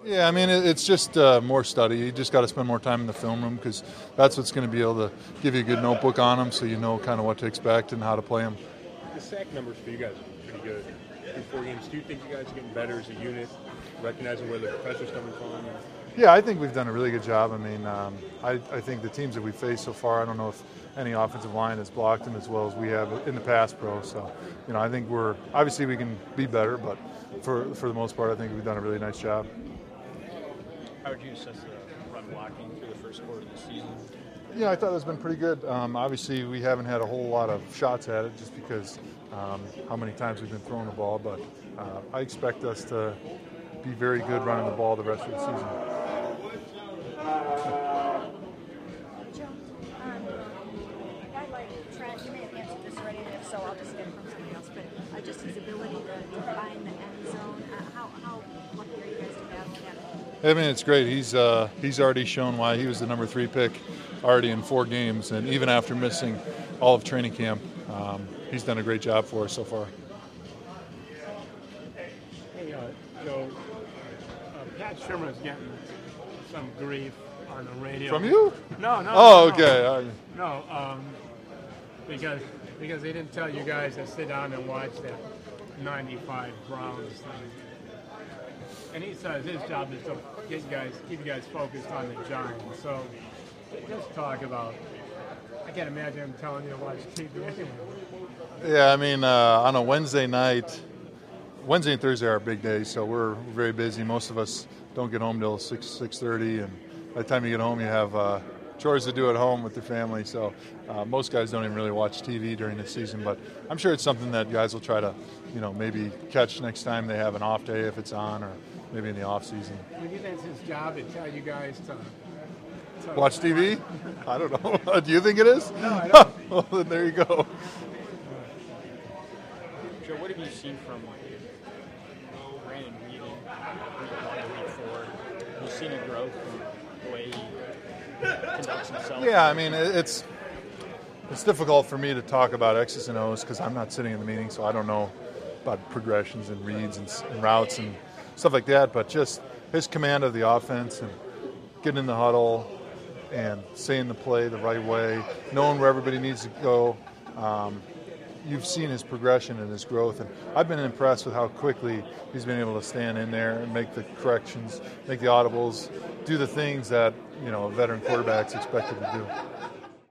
Yeah, I mean, it's just more study. You just got to spend more time in the film room because that's what's going to be able to give you a good notebook on them so you know kind of what to expect and how to play them. The sack numbers for you guys are pretty good through 4 games. Do you think you guys are getting better as a unit, recognizing where the pressure's coming from? Yeah, I think we've done a really good job. I mean, I think the teams that we've faced so far, I don't know if any offensive line has blocked them as well as we have in the past, Pro. So, I think obviously we can be better, but for the most part, I think we've done a really nice job. How would you assess the run blocking through the first quarter of the season? Yeah, I thought it's been pretty good. Obviously, we haven't had a whole lot of shots at it just because how many times we've been throwing the ball, but I expect us to be very good running the ball the rest of the season. Joe, I like Trent. You may have answered this already, and if so, I'll just get it from somebody else. But just his ability to find the end zone. How lucky are you guys to have him? I mean, it's great. He's already shown why he was the number 3 pick already in 4 games, and even after missing all of training camp, he's done a great job for us so far. Hey, Joe, Pat Shermer's getting some grief on the radio. From you? No. Oh, okay. No, because they didn't tell you guys to sit down and watch that 95 Browns thing. And he says his job is to keep you guys focused on the Giants. So just talk about. I can't imagine him telling you to watch TV anyway. Yeah, I mean, on a Wednesday night, Wednesday and Thursday are our big days, so we're very busy. Most of us don't get home till 6:30, and by the time you get home, you have chores to do at home with your family. So most guys don't even really watch TV during the season, but I'm sure it's something that guys will try to, maybe catch next time they have an off day if it's on, or maybe in the off season. Do you think that's his job to tell you guys to watch TV? I don't know. Do you think it is? No, I don't. Well, then there you go. Joe, what have you seen from Brandon Weeden week 1 to week 4? Have you seen a growth in the way he conducts himself? Yeah, I mean, it's difficult for me to talk about X's and O's because I'm not sitting in the meeting, so I don't know about progressions and reads and routes and stuff like that, but just his command of the offense and getting in the huddle and saying the play the right way, knowing where everybody needs to go. You've seen his progression and his growth, and I've been impressed with how quickly he's been able to stand in there and make the corrections, make the audibles, do the things that a veteran quarterback's expected to do.